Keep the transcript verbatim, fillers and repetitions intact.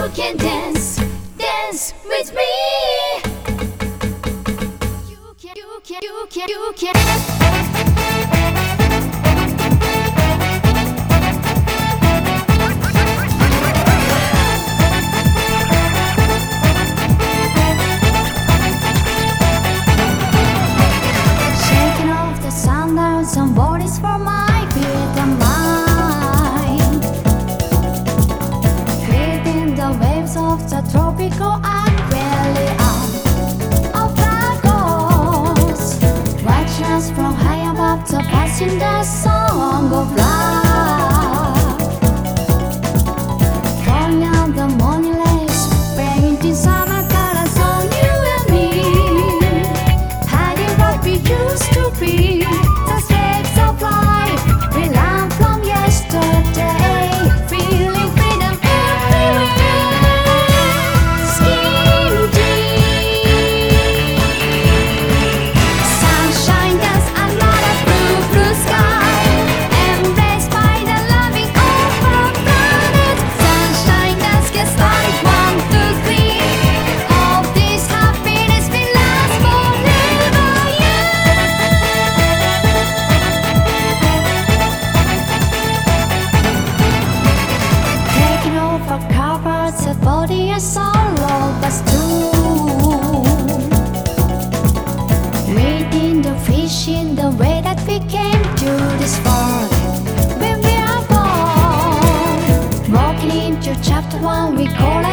can dance, dance with me. You can, you can, you can, you can. Some bodies for my feet and mind, creating the waves of the tropical aquarium of Lagos. Watchers from high above the passing the song of love. Calling out the morning lace, painting summer colors on you and me, hiding what we used to be. Body and sorrow but true, meeting the fish in the way that we came to this world when we are born. Walking into chapter one, we call it